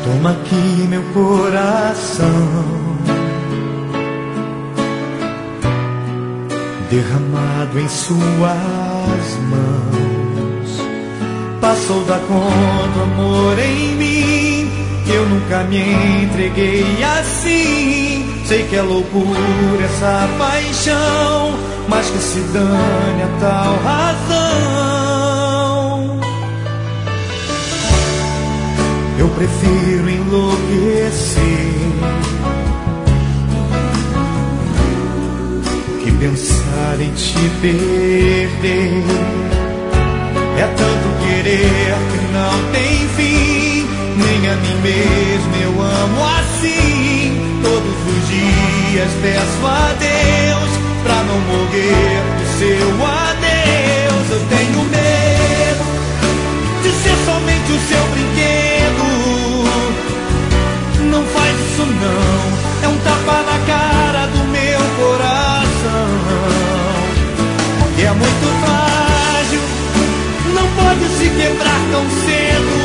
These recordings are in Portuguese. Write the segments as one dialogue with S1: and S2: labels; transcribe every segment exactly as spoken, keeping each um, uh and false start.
S1: Toma aqui meu coração, derramado em suas mãos. Passou da conta o amor em mim, eu nunca me entreguei assim. Sei que é loucura essa paixão, mas que se dane a tal razão. Eu prefiro enlouquecer que pensar em te perder. É tanto querer que não tem fim, nem a mim mesmo eu amo assim. Todos os dias peço a Deus pra não morrer do seu adeus. Eu tenho medo de ser somente o seu brinquedo. Não faz isso não, é um tapa na cara do meu coração, que é muito frágil, não pode se quebrar tão cedo.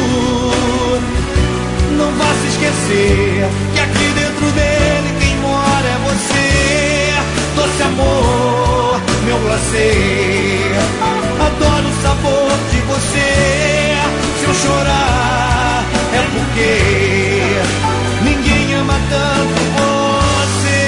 S1: Não vá se esquecer que aqui dentro dele quem mora é você. Doce amor, meu glacê, adoro o sabor de você. Se eu chorar é porque ninguém ama tanto você.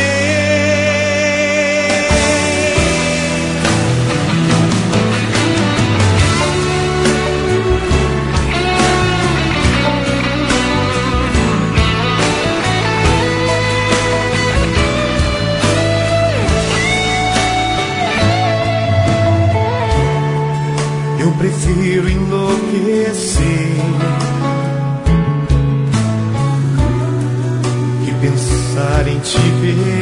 S1: Eu prefiro enlouquecer que pensar em te perder.